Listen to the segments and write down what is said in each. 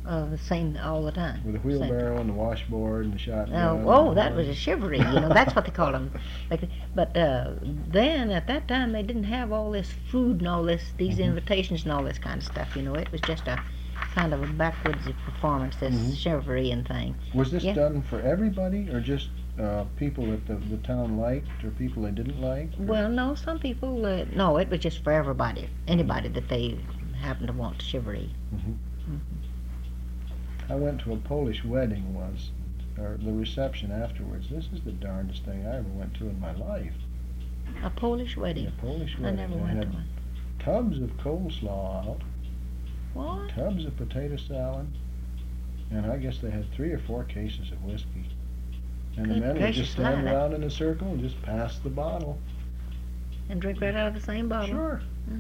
The same all the time. With a wheelbarrow and the washboard and the shotgun. That was a chivalry. That's what they called them. But then at that time they didn't have all this food and all these invitations and all this kind of stuff. It was just a kind of a backwoods performance, this chivalry and thing. Was this done for everybody, or just people that the town liked, or people they didn't like? Or? Well, no, some people. No, it was just for everybody, anybody that they happened to want chivalry. I went to a Polish wedding once, or the reception afterwards. This is the darndest thing I ever went to in my life. A Polish wedding? Yeah, a Polish wedding. I never went to one. Tubs of coleslaw out. What? Tubs of potato salad. And I guess they had 3 or 4 cases of whiskey. And the men would just stand around in a circle and just pass the bottle. And drink right out of the same bottle? Sure.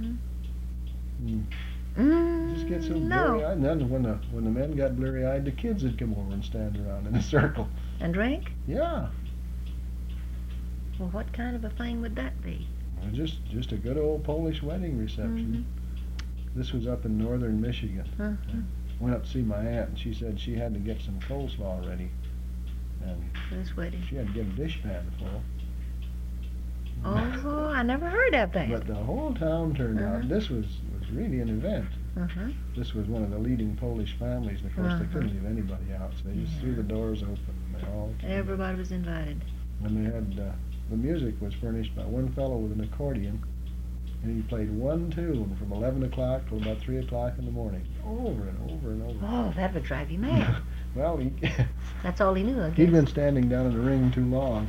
Just get so blurry-eyed. And then when the men got blurry-eyed, the kids would come over and stand around in a circle. And drink? Yeah. Well, what kind of a thing would that be? Well, just a good old Polish wedding reception. This was up in northern Michigan. Went up to see my aunt, and she said she had to get some coleslaw ready. And for this wedding. She had to get a dishpan full. Oh, I never heard of that. But the whole town turned out. This was really an event. This was one of the leading Polish families, and of course they couldn't leave anybody out, so they just threw the doors open, and they all came. Everybody was invited. And they had, the music was furnished by one fellow with an accordion, and he played one tune from 11 o'clock till about 3 o'clock in the morning, over and over and over. Oh, that would drive you mad. Well, that's all he knew, I guess. He'd been standing down in the ring too long.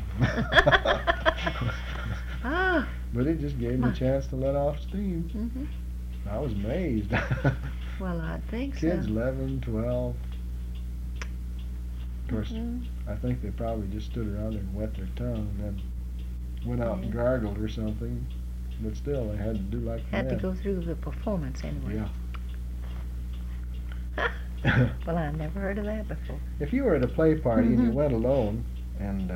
But it just gave him a chance to let off steam. I was amazed. Well, I think Kids 11, 12. Of course, I think they probably just stood around there and wet their tongue and then went out and gargled or something. But still, they had to do like that. Had to go through the performance anyway. Yeah. Well, I've never heard of that before. If you were at a play party and you went alone, and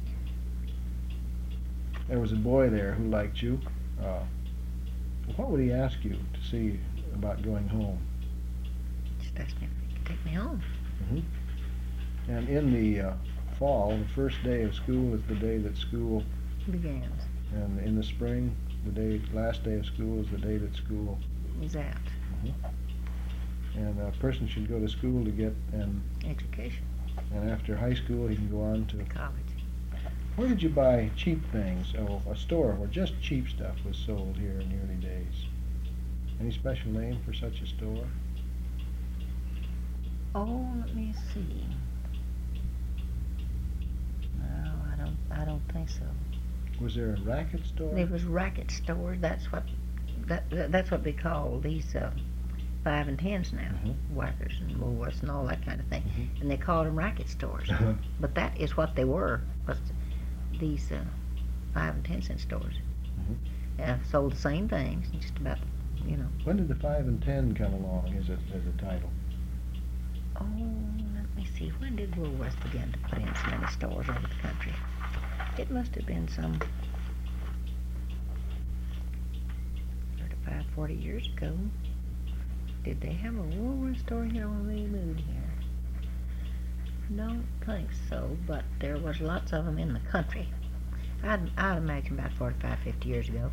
there was a boy there who liked you, what would he ask you to see about going home? Just ask me if he could take me home. And in the fall, the first day of school is the day that school begins. And in the spring, the last day of school is the day that school is out. And a person should go to school to get an education. And after high school, he can go on to college. Where did you buy cheap things? Oh, a store where just cheap stuff was sold here in the early days. Any special name for such a store? Oh, let me see. No, I don't think so. Was there a racket store? There was racket stores. That's what they call these 5 and 10s now. Whackers and Woolworths and all that kind of thing. And they called them racket stores. But that is what they were. Was these 5 and 10 cent stores. Sold the same things, just about, When did the 5 and 10 come along as a title? Oh, let me see. When did Woolworths begin to put in so many stores over the country? It must have been some 35, 40 years ago. Did they have a Woolworths store here when we moved here? Don't think so, but there was lots of them in the country. I'd imagine about 45, 50 years ago.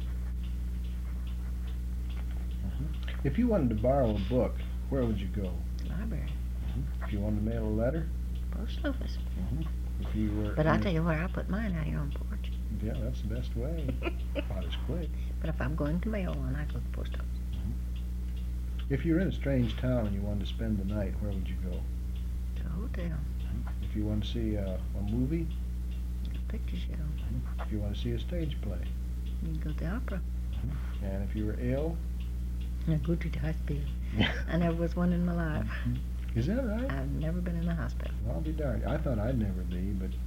If you wanted to borrow a book, where would you go? Library. If you wanted to mail a letter? Post office. If you were. But I'll tell you where I put mine out here on the porch. Yeah, that's the best way. About as quick. But if I'm going to mail one, I go to the post office. If you're in a strange town and you wanted to spend the night, where would you go? To a hotel. If you want to see a movie? A picture show. If you want to see a stage play? You can go to the opera. And if you were ill? I go to the hospital. I never was one in my life. Is that right? I've never been in the hospital. I'll be darned. I thought I'd never be, but